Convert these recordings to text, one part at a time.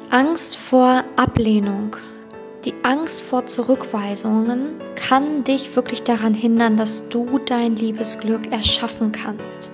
Angst vor Ablehnung, die Angst vor Zurückweisungen kann dich wirklich daran hindern, dass du dein Liebesglück erschaffen kannst.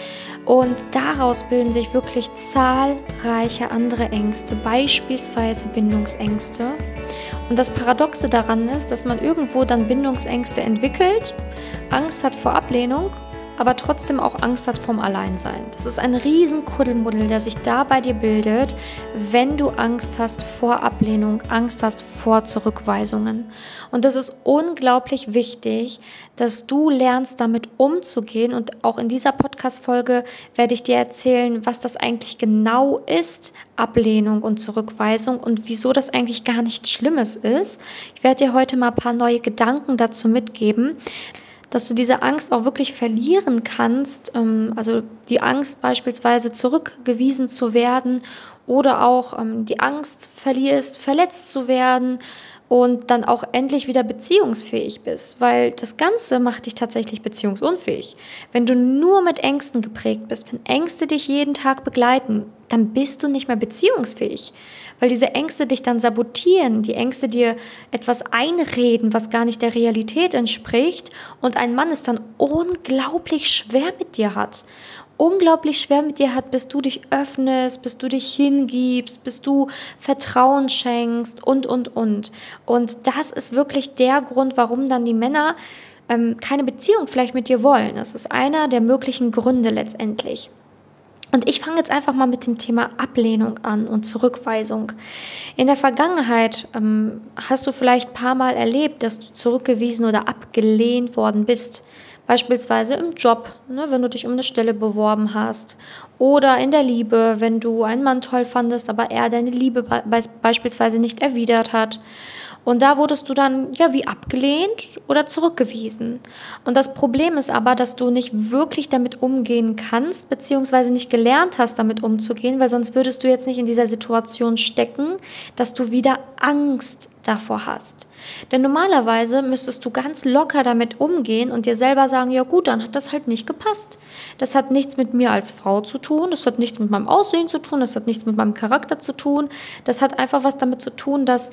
Und daraus bilden sich wirklich zahlreiche andere Ängste, beispielsweise Bindungsängste. Und das Paradoxe daran ist, dass man irgendwo dann Bindungsängste entwickelt, Angst hat vor Ablehnung, aber trotzdem auch Angst hat vom Alleinsein. Das ist ein riesen Kuddelmuddel, der sich da bei dir bildet, wenn du Angst hast vor Ablehnung, Angst hast vor Zurückweisungen. Und das ist unglaublich wichtig, dass du lernst, damit umzugehen. Und auch in dieser Podcast-Folge werde ich dir erzählen, was das eigentlich genau ist, Ablehnung und Zurückweisung und wieso das eigentlich gar nichts Schlimmes ist. Ich werde dir heute mal ein paar neue Gedanken dazu mitgeben, dass du diese Angst auch wirklich verlieren kannst, also die Angst beispielsweise zurückgewiesen zu werden oder auch die Angst verlierst, verletzt zu werden und dann auch endlich wieder beziehungsfähig bist, weil das Ganze macht dich tatsächlich beziehungsunfähig. Wenn du nur mit Ängsten geprägt bist, wenn Ängste dich jeden Tag begleiten, dann bist du nicht mehr beziehungsfähig, weil diese Ängste dich dann sabotieren, die Ängste dir etwas einreden, was gar nicht der Realität entspricht und ein Mann es dann unglaublich schwer mit dir hat. Unglaublich schwer mit dir hat, bis du dich öffnest, bis du dich hingibst, bis du Vertrauen schenkst und. Und das ist wirklich der Grund, warum dann die Männer keine Beziehung vielleicht mit dir wollen. Das ist einer der möglichen Gründe letztendlich. Und ich fange jetzt einfach mal mit dem Thema Ablehnung an und Zurückweisung. In der Vergangenheit hast du vielleicht ein paar Mal erlebt, dass du zurückgewiesen oder abgelehnt worden bist. Beispielsweise im Job, wenn du dich um eine Stelle beworben hast. Oder in der Liebe, wenn du einen Mann toll fandest, aber er deine Liebe beispielsweise nicht erwidert hat. Und da wurdest du dann wie abgelehnt oder zurückgewiesen. Und das Problem ist aber, dass du nicht wirklich damit umgehen kannst, beziehungsweise nicht gelernt hast, damit umzugehen, weil sonst würdest du jetzt nicht in dieser Situation stecken, dass du wieder Angst davor hast. Denn normalerweise müsstest du ganz locker damit umgehen und dir selber sagen, ja gut, dann hat das halt nicht gepasst. Das hat nichts mit mir als Frau zu tun, das hat nichts mit meinem Aussehen zu tun, das hat nichts mit meinem Charakter zu tun, das hat einfach was damit zu tun, dass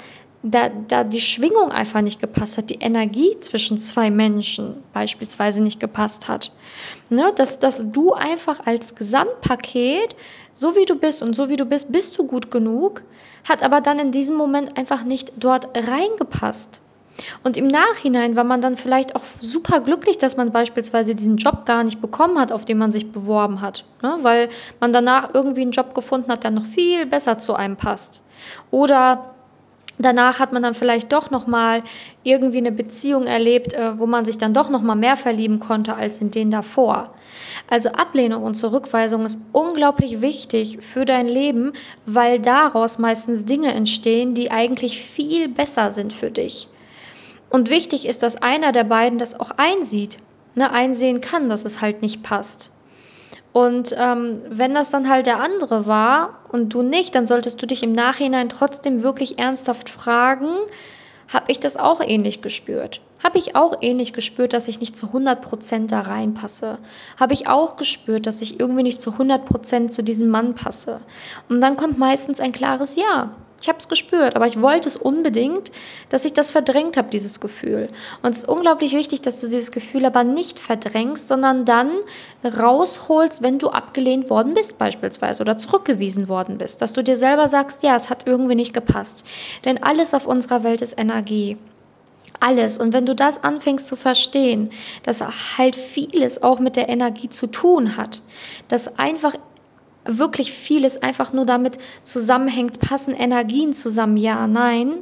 da die Schwingung einfach nicht gepasst hat, die Energie zwischen zwei Menschen beispielsweise nicht gepasst hat. Dass du einfach als Gesamtpaket, so wie du bist und so wie du bist, bist du gut genug, hat aber dann in diesem Moment einfach nicht dort reingepasst. Und im Nachhinein war man dann vielleicht auch super glücklich, dass man beispielsweise diesen Job gar nicht bekommen hat, auf den man sich beworben hat, weil man danach irgendwie einen Job gefunden hat, der noch viel besser zu einem passt. Oder danach hat man dann vielleicht doch nochmal irgendwie eine Beziehung erlebt, wo man sich dann doch nochmal mehr verlieben konnte als in den davor. Also Ablehnung und Zurückweisung ist unglaublich wichtig für dein Leben, weil daraus meistens Dinge entstehen, die eigentlich viel besser sind für dich. Und wichtig ist, dass einer der beiden das auch einsehen kann, dass es halt nicht passt. Und wenn das dann halt der andere war und du nicht, dann solltest du dich im Nachhinein trotzdem wirklich ernsthaft fragen, habe ich das auch ähnlich gespürt? Habe ich auch ähnlich gespürt, dass ich nicht zu 100% da reinpasse? Habe ich auch gespürt, dass ich irgendwie nicht zu 100% zu diesem Mann passe? Und dann kommt meistens ein klares Ja. Ich habe es gespürt, aber ich wollte es unbedingt, dass ich das verdrängt habe, dieses Gefühl. Und es ist unglaublich wichtig, dass du dieses Gefühl aber nicht verdrängst, sondern dann rausholst, wenn du abgelehnt worden bist beispielsweise oder zurückgewiesen worden bist. Dass du dir selber sagst, ja, es hat irgendwie nicht gepasst. Denn alles auf unserer Welt ist Energie. Alles. Und wenn du das anfängst zu verstehen, dass halt vieles auch mit der Energie zu tun hat, dass einfach wirklich vieles einfach nur damit zusammenhängt, passen Energien zusammen, ja, nein,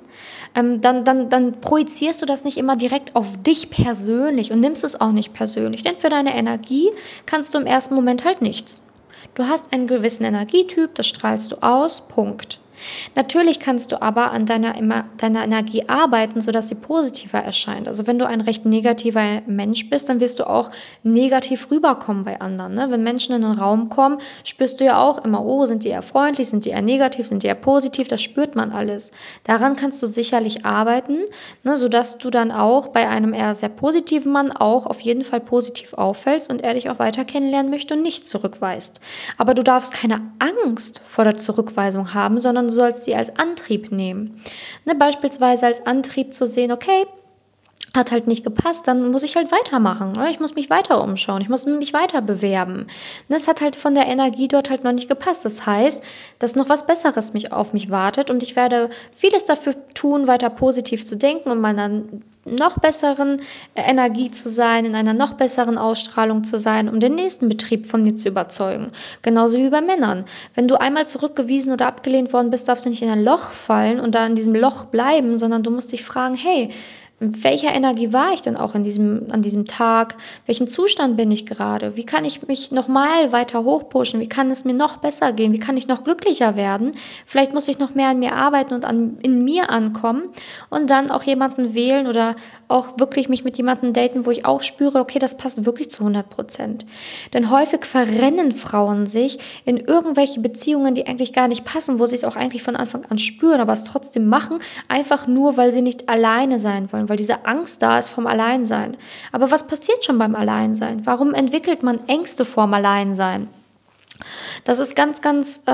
dann projizierst du das nicht immer direkt auf dich persönlich und nimmst es auch nicht persönlich, denn für deine Energie kannst du im ersten Moment halt nichts. Du hast einen gewissen Energietyp, das strahlst du aus, Punkt. Natürlich kannst du aber an deiner Energie arbeiten, sodass sie positiver erscheint. Also wenn du ein recht negativer Mensch bist, dann wirst du auch negativ rüberkommen bei anderen. Wenn Menschen in einen Raum kommen, spürst du ja auch immer, oh, sind die eher freundlich, sind die eher negativ, sind die eher positiv, das spürt man alles. Daran kannst du sicherlich arbeiten, sodass du dann auch bei einem eher sehr positiven Mann auch auf jeden Fall positiv auffällst und er dich auch weiter kennenlernen möchte und nicht zurückweist. Aber du darfst keine Angst vor der Zurückweisung haben, sondern du sollst sie als Antrieb nehmen. Ne, beispielsweise als Antrieb zu sehen, okay, hat halt nicht gepasst, dann muss ich halt weitermachen. Ich muss mich weiter umschauen, ich muss mich weiter bewerben. Es hat halt von der Energie dort halt noch nicht gepasst. Das heißt, dass noch was Besseres auf mich wartet und ich werde vieles dafür tun, weiter positiv zu denken und meiner noch besseren Energie zu sein, in einer noch besseren Ausstrahlung zu sein, um den nächsten Betrieb von mir zu überzeugen. Genauso wie bei Männern. Wenn du einmal zurückgewiesen oder abgelehnt worden bist, darfst du nicht in ein Loch fallen und da in diesem Loch bleiben, sondern du musst dich fragen, hey, in welcher Energie war ich denn auch an diesem Tag? Welchen Zustand bin ich gerade? Wie kann ich mich nochmal weiter hochpushen? Wie kann es mir noch besser gehen? Wie kann ich noch glücklicher werden? Vielleicht muss ich noch mehr an mir arbeiten und in mir ankommen und dann auch jemanden wählen oder auch wirklich mich mit jemandem daten, wo ich auch spüre, okay, das passt wirklich zu 100%. Denn häufig verrennen Frauen sich in irgendwelche Beziehungen, die eigentlich gar nicht passen, wo sie es auch eigentlich von Anfang an spüren, aber es trotzdem machen, einfach nur, weil sie nicht alleine sein wollen, weil diese Angst da ist vom Alleinsein. Aber was passiert schon beim Alleinsein? Warum entwickelt man Ängste vorm Alleinsein? Das ist ganz, ganz,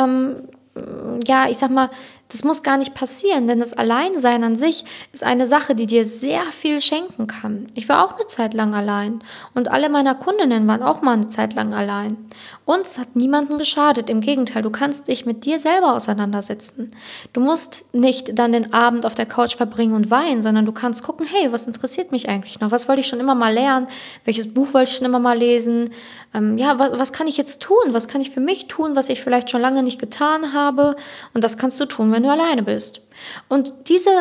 ich sag mal, das muss gar nicht passieren, denn das Alleinsein an sich ist eine Sache, die dir sehr viel schenken kann. Ich war auch eine Zeit lang allein und alle meiner Kundinnen waren auch mal eine Zeit lang allein. Und es hat niemandem geschadet. Im Gegenteil, du kannst dich mit dir selber auseinandersetzen. Du musst nicht dann den Abend auf der Couch verbringen und weinen, sondern du kannst gucken, hey, was interessiert mich eigentlich noch? Was wollte ich schon immer mal lernen? Welches Buch wollte ich schon immer mal lesen? Was kann ich jetzt tun? Was kann ich für mich tun, was ich vielleicht schon lange nicht getan habe? Und das kannst du tun, wenn du alleine bist. Und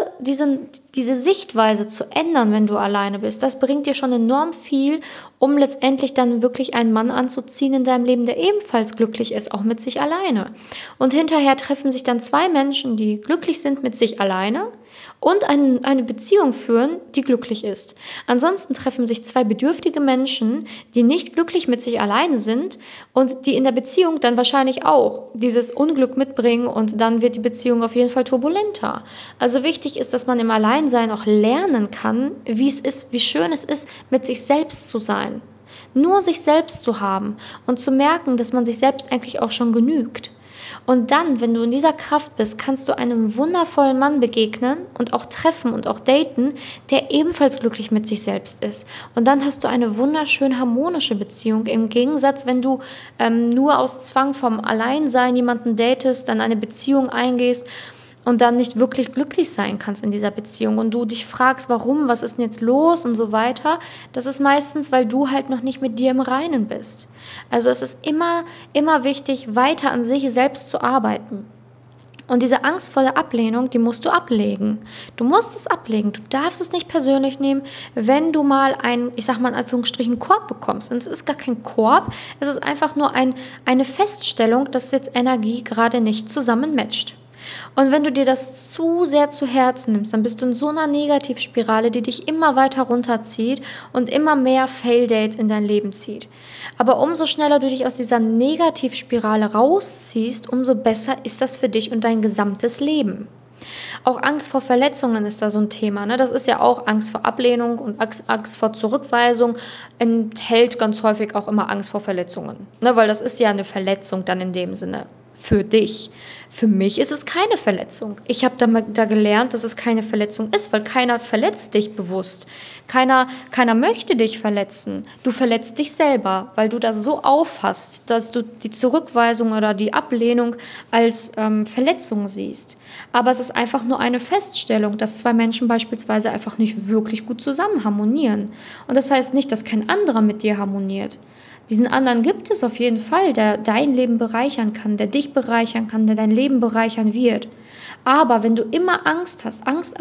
diese Sichtweise zu ändern, wenn du alleine bist, das bringt dir schon enorm viel, um letztendlich dann wirklich einen Mann anzuziehen in deinem Leben, der ebenfalls glücklich ist, auch mit sich alleine. Und hinterher treffen sich dann zwei Menschen, die glücklich sind mit sich alleine und eine Beziehung führen, die glücklich ist. Ansonsten treffen sich zwei bedürftige Menschen, die nicht glücklich mit sich alleine sind und die in der Beziehung dann wahrscheinlich auch dieses Unglück mitbringen und dann wird die Beziehung auf jeden Fall turbulenter. Also wichtig ist, dass man im Alleinsein auch lernen kann, wie es ist, wie schön es ist, mit sich selbst zu sein. Nur sich selbst zu haben und zu merken, dass man sich selbst eigentlich auch schon genügt. Und dann, wenn du in dieser Kraft bist, kannst du einem wundervollen Mann begegnen und auch treffen und auch daten, der ebenfalls glücklich mit sich selbst ist. Und dann hast du eine wunderschön harmonische Beziehung. Im Gegensatz, wenn du nur aus Zwang vom Alleinsein jemanden datest, dann eine Beziehung eingehst und dann nicht wirklich glücklich sein kannst in dieser Beziehung und du dich fragst, warum, was ist denn jetzt los und so weiter, das ist meistens, weil du halt noch nicht mit dir im Reinen bist. Also es ist immer wichtig, weiter an sich selbst zu arbeiten. Und diese Angst vor der Ablehnung, die musst du ablegen. Du musst es ablegen. Du darfst es nicht persönlich nehmen, wenn du mal einen, ich sag mal in Anführungsstrichen, Korb bekommst. Und es ist gar kein Korb, es ist einfach nur eine Feststellung, dass jetzt Energie gerade nicht zusammen matcht. Und wenn du dir das zu sehr zu Herzen nimmst, dann bist du in so einer Negativspirale, die dich immer weiter runterzieht und immer mehr Fail-Dates in dein Leben zieht. Aber umso schneller du dich aus dieser Negativspirale rausziehst, umso besser ist das für dich und dein gesamtes Leben. Auch Angst vor Verletzungen ist da so ein Thema. Ne? Das ist ja auch Angst vor Ablehnung und Angst vor Zurückweisung enthält ganz häufig auch immer Angst vor Verletzungen. Ne? Weil das ist ja eine Verletzung dann in dem Sinne. Für dich. Für mich ist es keine Verletzung. Ich habe da gelernt, dass es keine Verletzung ist, weil keiner verletzt dich bewusst. Keiner möchte dich verletzen. Du verletzt dich selber, weil du das so auffasst, dass du die Zurückweisung oder die Ablehnung als Verletzung siehst. Aber es ist einfach nur eine Feststellung, dass zwei Menschen beispielsweise einfach nicht wirklich gut zusammen harmonieren. Und das heißt nicht, dass kein anderer mit dir harmoniert. Diesen anderen gibt es auf jeden Fall, der dein Leben bereichern kann, der dich bereichern kann, der dein Leben bereichern wird. Aber wenn du immer Angst hast, Angst,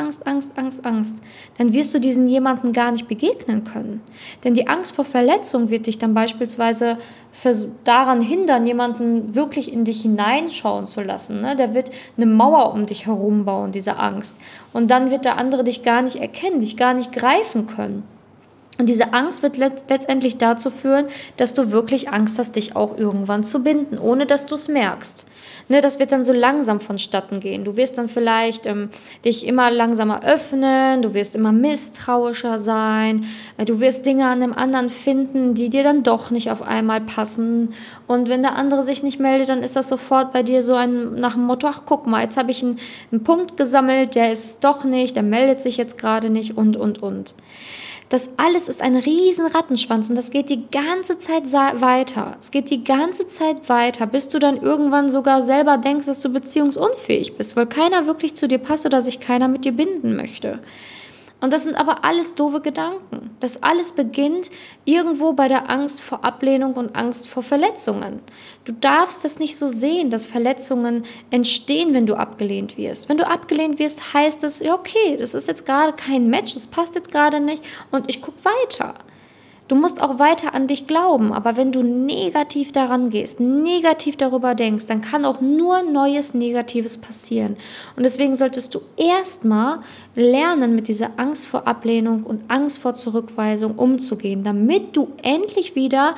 dann wirst du diesen jemanden gar nicht begegnen können. Denn die Angst vor Verletzung wird dich dann beispielsweise daran hindern, jemanden wirklich in dich hineinschauen zu lassen. Ne? Der wird eine Mauer um dich herum bauen, diese Angst. Und dann wird der andere dich gar nicht erkennen, dich gar nicht greifen können. Und diese Angst wird letztendlich dazu führen, dass du wirklich Angst hast, dich auch irgendwann zu binden, ohne dass du es merkst. Ne, das wird dann so langsam vonstatten gehen. Du wirst dann vielleicht dich immer langsamer öffnen, du wirst immer misstrauischer sein, du wirst Dinge an dem anderen finden, die dir dann doch nicht auf einmal passen. Und wenn der andere sich nicht meldet, dann ist das sofort bei dir so nach dem Motto, ach guck mal, jetzt habe ich einen Punkt gesammelt, der ist es doch nicht, der meldet sich jetzt gerade nicht und. Das alles ist ein riesen Rattenschwanz und das geht die ganze Zeit weiter. Es geht die ganze Zeit weiter, bis du dann irgendwann sogar selber denkst, dass du beziehungsunfähig bist, weil keiner wirklich zu dir passt oder sich keiner mit dir binden möchte. Und das sind aber alles doofe Gedanken. Das alles beginnt irgendwo bei der Angst vor Ablehnung und Angst vor Verletzungen. Du darfst das nicht so sehen, dass Verletzungen entstehen, wenn du abgelehnt wirst. Wenn du abgelehnt wirst, heißt es, ja okay, das ist jetzt gerade kein Match, das passt jetzt gerade nicht und ich gucke weiter. Du musst auch weiter an dich glauben, aber wenn du negativ daran gehst, negativ darüber denkst, dann kann auch nur Neues Negatives passieren. Und deswegen solltest du erstmal lernen, mit dieser Angst vor Ablehnung und Angst vor Zurückweisung umzugehen, damit du endlich wieder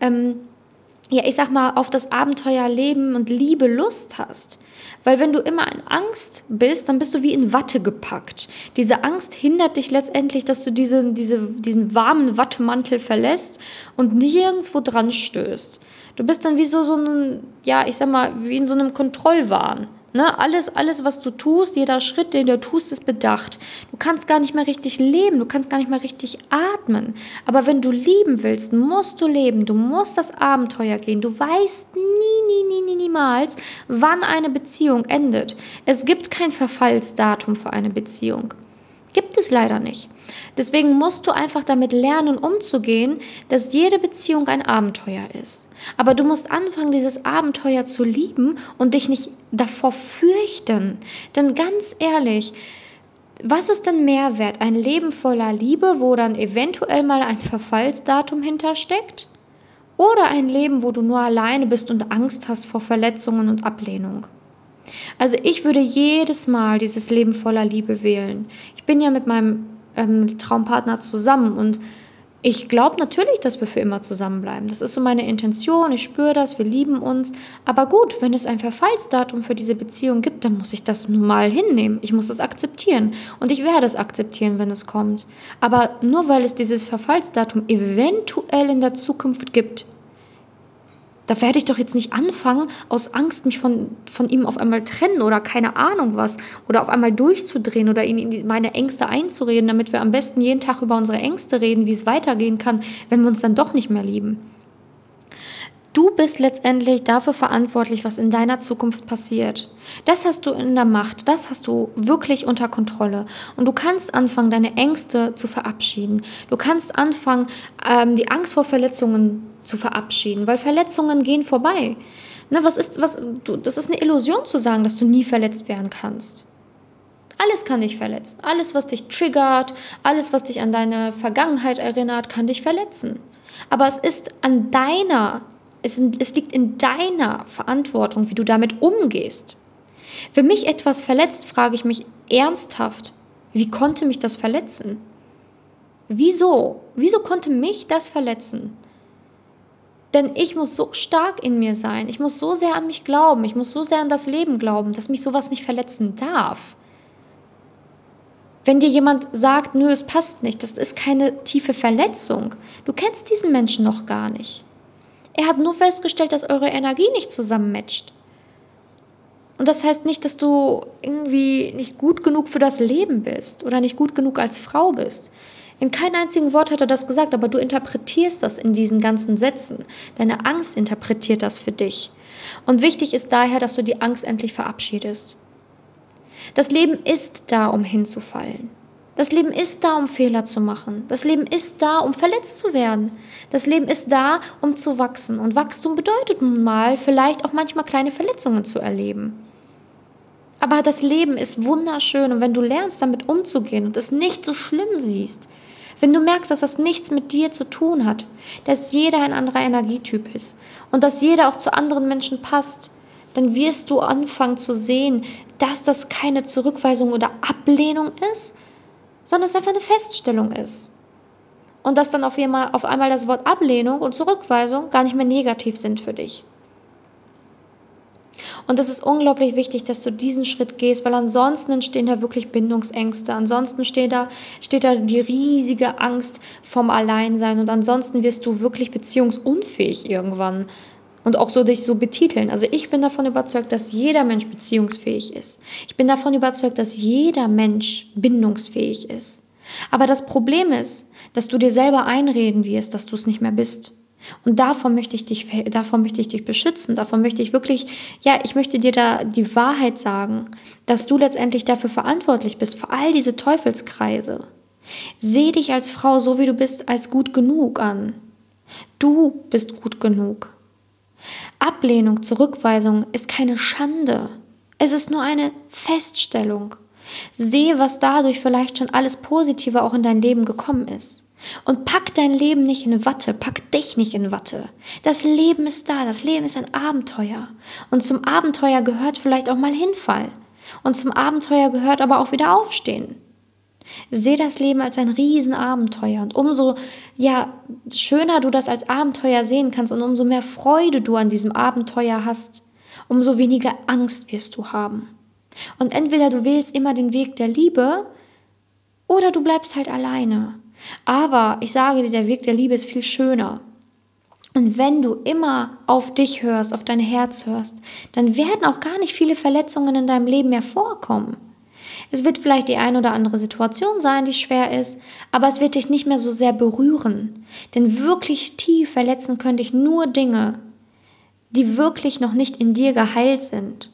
auf das Abenteuer Leben und Liebe Lust hast. Weil wenn du immer in Angst bist, dann bist du wie in Watte gepackt. Diese Angst hindert dich letztendlich, dass du diesen warmen Wattemantel verlässt und nirgendwo dran stößt. Du bist dann wie wie in so einem Kontrollwahn. Ne? Alles, was du tust, jeder Schritt, den du tust, ist bedacht. Du kannst gar nicht mehr richtig leben, du kannst gar nicht mehr richtig atmen. Aber wenn du lieben willst, musst du leben, du musst das Abenteuer gehen. Du weißt niemals, wann eine Beziehung endet. Es gibt kein Verfallsdatum für eine Beziehung. Gibt es leider nicht. Deswegen musst du einfach damit lernen, umzugehen, dass jede Beziehung ein Abenteuer ist. Aber du musst anfangen, dieses Abenteuer zu lieben und dich nicht davor fürchten. Denn ganz ehrlich, was ist denn mehr wert? Ein Leben voller Liebe, wo dann eventuell mal ein Verfallsdatum hintersteckt? Oder ein Leben, wo du nur alleine bist und Angst hast vor Verletzungen und Ablehnung? Also ich würde jedes Mal dieses Leben voller Liebe wählen. Ich bin ja mit meinem Traumpartner zusammen und ich glaube natürlich, dass wir für immer zusammenbleiben. Das ist so meine Intention, ich spüre das, wir lieben uns. Aber gut, wenn es ein Verfallsdatum für diese Beziehung gibt, dann muss ich das nun mal hinnehmen. Ich muss das akzeptieren und ich werde es akzeptieren, wenn es kommt. Aber nur weil es dieses Verfallsdatum eventuell in der Zukunft gibt, da werde ich doch jetzt nicht anfangen, aus Angst mich von ihm auf einmal trennen oder keine Ahnung was oder auf einmal durchzudrehen oder ihn in meine Ängste einzureden, damit wir am besten jeden Tag über unsere Ängste reden, wie es weitergehen kann, wenn wir uns dann doch nicht mehr lieben. Du bist letztendlich dafür verantwortlich, was in deiner Zukunft passiert. Das hast du in der Macht, das hast du wirklich unter Kontrolle. Und du kannst anfangen, deine Ängste zu verabschieden. Du kannst anfangen, die Angst vor Verletzungen zu verabschieden, weil Verletzungen gehen vorbei. Ne, das ist eine Illusion zu sagen, dass du nie verletzt werden kannst. Alles kann dich verletzen. Alles, was dich triggert, alles, was dich an deine Vergangenheit erinnert, kann dich verletzen. Aber es liegt in deiner Verantwortung, wie du damit umgehst. Wenn mich etwas verletzt, frage ich mich ernsthaft, wie konnte mich das verletzen? Wieso? Wieso konnte mich das verletzen? Denn ich muss so stark in mir sein, ich muss so sehr an mich glauben, ich muss so sehr an das Leben glauben, dass mich sowas nicht verletzen darf. Wenn dir jemand sagt, nö, es passt nicht, das ist keine tiefe Verletzung. Du kennst diesen Menschen noch gar nicht. Er hat nur festgestellt, dass eure Energie nicht zusammenmatcht. Und das heißt nicht, dass du irgendwie nicht gut genug für das Leben bist oder nicht gut genug als Frau bist. In keinem einzigen Wort hat er das gesagt, aber du interpretierst das in diesen ganzen Sätzen. Deine Angst interpretiert das für dich. Und wichtig ist daher, dass du die Angst endlich verabschiedest. Das Leben ist da, um hinzufallen. Das Leben ist da, um Fehler zu machen. Das Leben ist da, um verletzt zu werden. Das Leben ist da, um zu wachsen. Und Wachstum bedeutet nun mal, vielleicht auch manchmal kleine Verletzungen zu erleben. Aber das Leben ist wunderschön und wenn du lernst, damit umzugehen und es nicht so schlimm siehst, wenn du merkst, dass das nichts mit dir zu tun hat, dass jeder ein anderer Energietyp ist und dass jeder auch zu anderen Menschen passt, dann wirst du anfangen zu sehen, dass das keine Zurückweisung oder Ablehnung ist, sondern es einfach eine Feststellung ist. und dass dann auf einmal das Wort Ablehnung und Zurückweisung gar nicht mehr negativ sind für dich. Und es ist unglaublich wichtig, dass du diesen Schritt gehst, weil ansonsten entstehen da wirklich Bindungsängste. Ansonsten steht da die riesige Angst vom Alleinsein und ansonsten wirst du wirklich beziehungsunfähig irgendwann und auch so dich so betiteln. Also ich bin davon überzeugt, dass jeder Mensch beziehungsfähig ist. Ich bin davon überzeugt, dass jeder Mensch bindungsfähig ist. Aber das Problem ist, dass du dir selber einreden wirst, dass du es nicht mehr bist. Und davon möchte ich dich beschützen, davon möchte ich wirklich, ich möchte dir da die Wahrheit sagen, dass du letztendlich dafür verantwortlich bist, für all diese Teufelskreise. Seh dich als Frau, so wie du bist, als gut genug an. Du bist gut genug. Ablehnung, Zurückweisung ist keine Schande. Es ist nur eine Feststellung. Sehe, was dadurch vielleicht schon alles Positive auch in dein Leben gekommen ist. Und pack dein Leben nicht in Watte, pack dich nicht in Watte. Das Leben ist da, das Leben ist ein Abenteuer. Und zum Abenteuer gehört vielleicht auch mal Hinfall. Und zum Abenteuer gehört aber auch wieder Aufstehen. Seh das Leben als ein Riesenabenteuer. Und umso schöner du das als Abenteuer sehen kannst und umso mehr Freude du an diesem Abenteuer hast, umso weniger Angst wirst du haben. Und entweder du wählst immer den Weg der Liebe oder du bleibst halt alleine. Aber ich sage dir, der Weg der Liebe ist viel schöner. Und wenn du immer auf dich hörst, auf dein Herz hörst, dann werden auch gar nicht viele Verletzungen in deinem Leben mehr vorkommen. Es wird vielleicht die ein oder andere Situation sein, die schwer ist, aber es wird dich nicht mehr so sehr berühren. Denn wirklich tief verletzen können dich nur Dinge, die wirklich noch nicht in dir geheilt sind.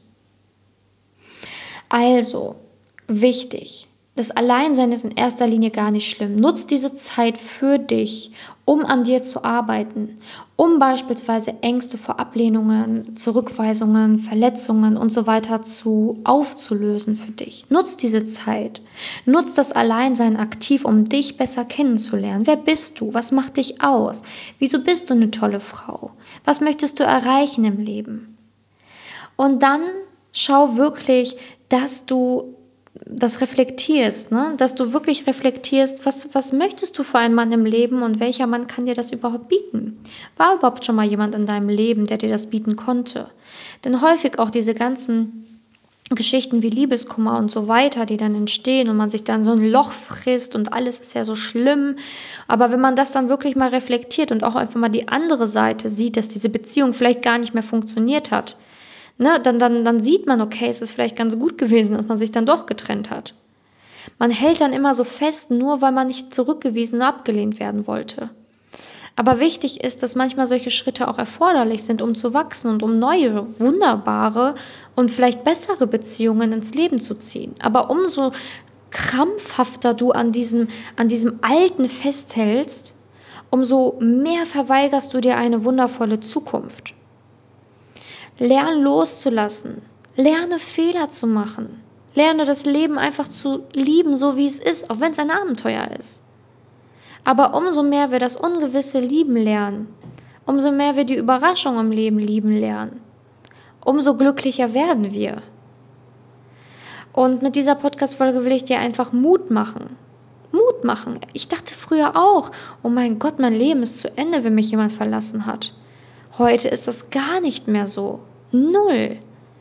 Also, wichtig. Das Alleinsein ist in erster Linie gar nicht schlimm. Nutz diese Zeit für dich, um an dir zu arbeiten, um beispielsweise Ängste vor Ablehnungen, Zurückweisungen, Verletzungen und so weiter aufzulösen für dich. Nutz diese Zeit. Nutz das Alleinsein aktiv, um dich besser kennenzulernen. Wer bist du? Was macht dich aus? Wieso bist du eine tolle Frau? Was möchtest du erreichen im Leben? Und dann schau wirklich, dass du das reflektierst, dass du wirklich reflektierst, was möchtest du für einen Mann im Leben und welcher Mann kann dir das überhaupt bieten? War überhaupt schon mal jemand in deinem Leben, der dir das bieten konnte? Denn häufig auch diese ganzen Geschichten wie Liebeskummer und so weiter, die dann entstehen und man sich dann so ein Loch frisst und alles ist ja so schlimm. Aber wenn man das dann wirklich mal reflektiert und auch einfach mal die andere Seite sieht, dass diese Beziehung vielleicht gar nicht mehr funktioniert hat, dann sieht man, okay, es ist vielleicht ganz gut gewesen, dass man sich dann doch getrennt hat. Man hält dann immer so fest, nur weil man nicht zurückgewiesen und abgelehnt werden wollte. Aber wichtig ist, dass manchmal solche Schritte auch erforderlich sind, um zu wachsen und um neue, wunderbare und vielleicht bessere Beziehungen ins Leben zu ziehen. Aber umso krampfhafter du an diesem Alten festhältst, umso mehr verweigerst du dir eine wundervolle Zukunft. Lerne loszulassen, lerne Fehler zu machen, lerne das Leben einfach zu lieben, so wie es ist, auch wenn es ein Abenteuer ist. Aber umso mehr wir das Ungewisse lieben lernen, umso mehr wir die Überraschung im Leben lieben lernen, umso glücklicher werden wir. Und mit dieser Podcast-Folge will ich dir einfach Mut machen. Mut machen. Ich dachte früher auch, oh mein Gott, mein Leben ist zu Ende, wenn mich jemand verlassen hat. Heute ist das gar nicht mehr so. 0,0.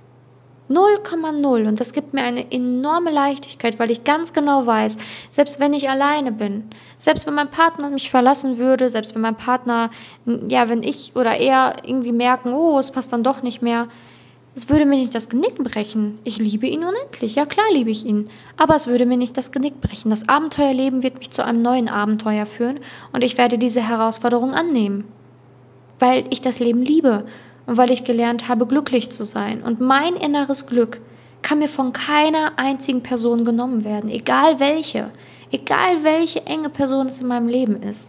Und das gibt mir eine enorme Leichtigkeit, weil ich ganz genau weiß, selbst wenn ich alleine bin, selbst wenn mein Partner mich verlassen würde, selbst wenn mein Partner, wenn ich oder er irgendwie merken, oh, es passt dann doch nicht mehr, es würde mir nicht das Genick brechen. Ich liebe ihn unendlich, ja klar liebe ich ihn, aber es würde mir nicht das Genick brechen. Das Abenteuerleben wird mich zu einem neuen Abenteuer führen und ich werde diese Herausforderung annehmen, weil ich das Leben liebe. Und weil ich gelernt habe, glücklich zu sein. Und mein inneres Glück kann mir von keiner einzigen Person genommen werden. Egal welche enge Person es in meinem Leben ist.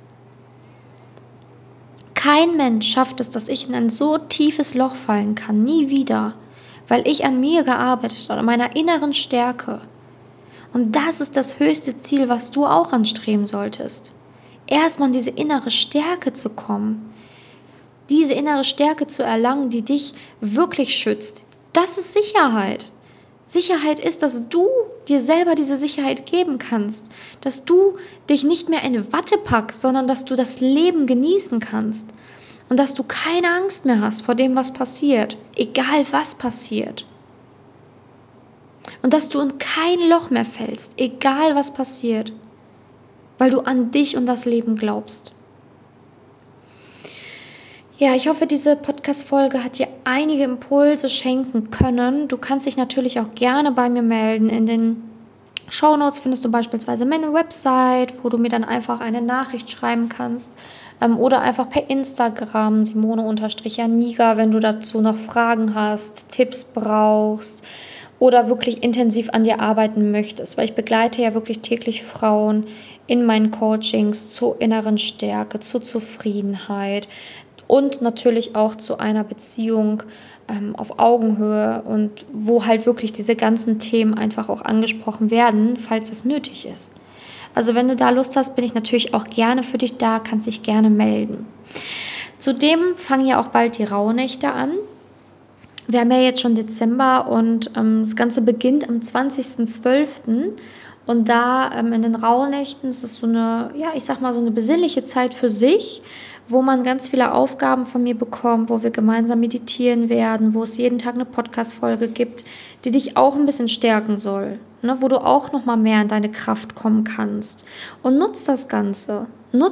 Kein Mensch schafft es, dass ich in ein so tiefes Loch fallen kann. Nie wieder. Weil ich an mir gearbeitet habe, an meiner inneren Stärke. Und das ist das höchste Ziel, was du auch anstreben solltest. Erstmal in diese innere Stärke zu kommen. Diese innere Stärke zu erlangen, die dich wirklich schützt, das ist Sicherheit. Sicherheit ist, dass du dir selber diese Sicherheit geben kannst, dass du dich nicht mehr in Watte packst, sondern dass du das Leben genießen kannst und dass du keine Angst mehr hast vor dem, was passiert, egal was passiert. Und dass du in kein Loch mehr fällst, egal was passiert, weil du an dich und das Leben glaubst. Ja, ich hoffe, diese Podcast-Folge hat dir einige Impulse schenken können. Du kannst dich natürlich auch gerne bei mir melden. In den Shownotes findest du beispielsweise meine Website, wo du mir dann einfach eine Nachricht schreiben kannst. Oder einfach per Instagram, Simone_Janiga, wenn du dazu noch Fragen hast, Tipps brauchst oder wirklich intensiv an dir arbeiten möchtest. Weil ich begleite ja wirklich täglich Frauen in meinen Coachings zur inneren Stärke, zur Zufriedenheit, und natürlich auch zu einer Beziehung auf Augenhöhe und wo halt wirklich diese ganzen Themen einfach auch angesprochen werden, falls es nötig ist. Also wenn du da Lust hast, bin ich natürlich auch gerne für dich da, kannst dich gerne melden. Zudem fangen ja auch bald die Rauhnächte an. Wir haben ja jetzt schon Dezember und das Ganze beginnt am 20.12. Und da in den Rauhnächten ist es so eine, ja, ich sag mal so eine besinnliche Zeit für sich, wo man ganz viele Aufgaben von mir bekommt, wo wir gemeinsam meditieren werden, wo es jeden Tag eine Podcast-Folge gibt, die dich auch ein bisschen stärken soll, ne, wo du auch noch mal mehr in deine Kraft kommen kannst. Und nutz das Ganze,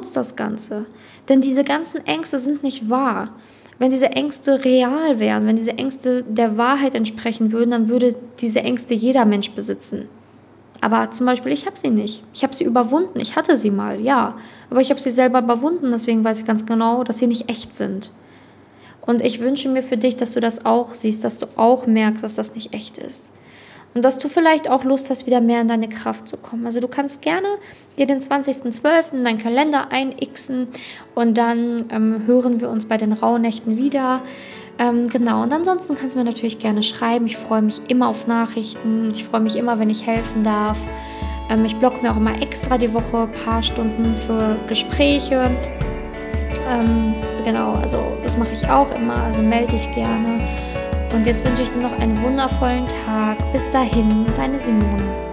denn diese ganzen Ängste sind nicht wahr. Wenn diese Ängste real wären, wenn diese Ängste der Wahrheit entsprechen würden, dann würde diese Ängste jeder Mensch besitzen. Aber zum Beispiel, ich habe sie nicht. Ich habe sie überwunden. Ich hatte sie mal, ja. Aber ich habe sie selber überwunden. Deswegen weiß ich ganz genau, dass sie nicht echt sind. Und ich wünsche mir für dich, dass du das auch siehst, dass du auch merkst, dass das nicht echt ist. Und dass du vielleicht auch Lust hast, wieder mehr in deine Kraft zu kommen. Also du kannst gerne dir den 20.12. in deinen Kalender einixen und dann hören wir uns bei den Rauhnächten wieder. Genau, und ansonsten kannst du mir natürlich gerne schreiben. Ich freue mich immer auf Nachrichten. Ich freue mich immer, wenn ich helfen darf. Ich blocke mir auch immer extra die Woche ein paar Stunden für Gespräche. Genau, also das mache ich auch immer. Also melde dich gerne. Und jetzt wünsche ich dir noch einen wundervollen Tag. Bis dahin, deine Simone.